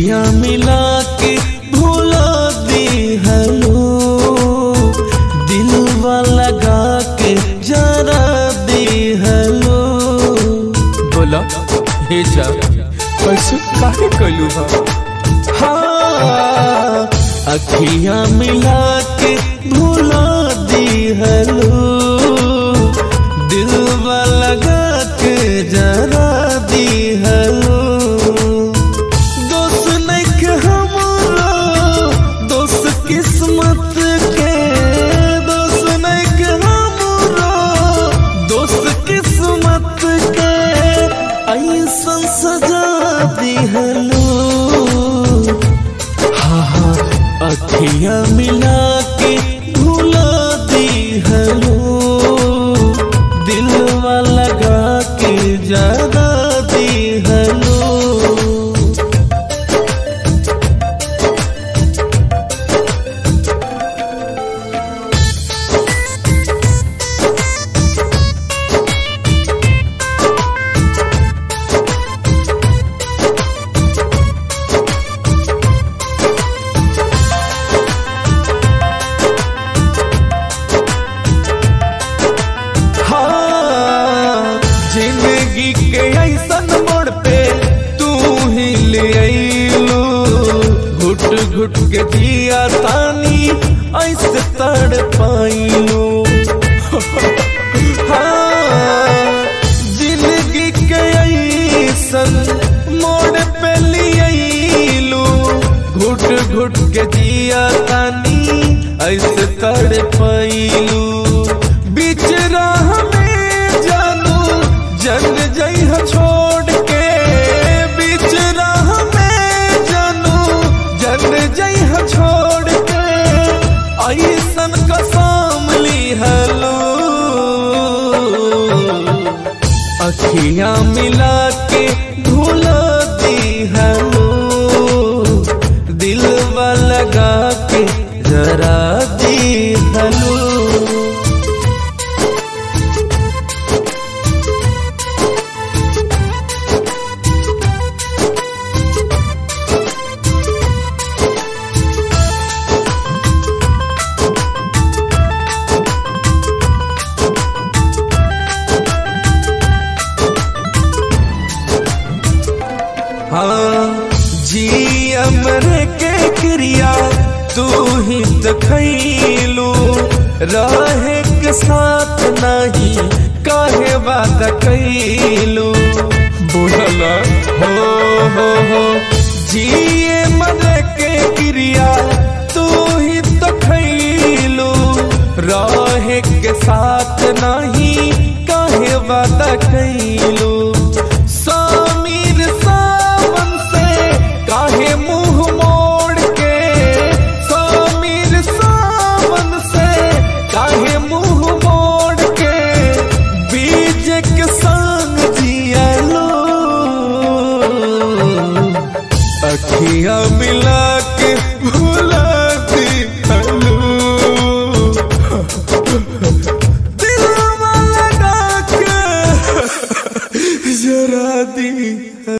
अखियां मिला के भुला दी हलो, दिलवा लगा के जरा दी हलो। बोला हे जा पैसे काहे कलू हाँ, अखियां मिला के भुला दी हलो, दिलवा लगा के जरा दी हलो। दोस्त नहीं हमारा दोस्त किस्मत के, दोस्त नहीं हमारा दोस्त किस्मत के, ऐसन सजा दी हलो। हाँ हाँ, अखियां मिला के भुला दी हलो, दिलवा लगा के जरा दी हलो। जिंदगी के ऐसन मोड़ पे तू ही ले आईलू, घुट घुट के जिया तानी ऐसे तड़ पाईलू। हाँ, जिंदगी के ऐसन मोड़ पे ले आईलू, घुट घुट के जिया तानी ऐसे तड़ पाईलू। बीच राह जन जइहा छोड़ के, बीच राह में जानू जन जइहा छोड़ के, ऐसन कसम ली हलो। अखियां मिला के भुला दी हलो, दिलवा लगा के जरा दी हलो। हाँ, जी अमर के क्रिया तू ही तो खैलू, रहे के साथ नहीं काहे वादा कैलू। बोला हो जी अमर के क्रिया तू ही तो खैलू, रहे के साथ नहीं काहे वादा कैलू। काहे मुंह मोड़ के, समीर सावन से काहे मुंह मोड़ के, बीज के संग जियालो। अखियां मिला के भुला दी हलो, दिलवा लगा के जरा दी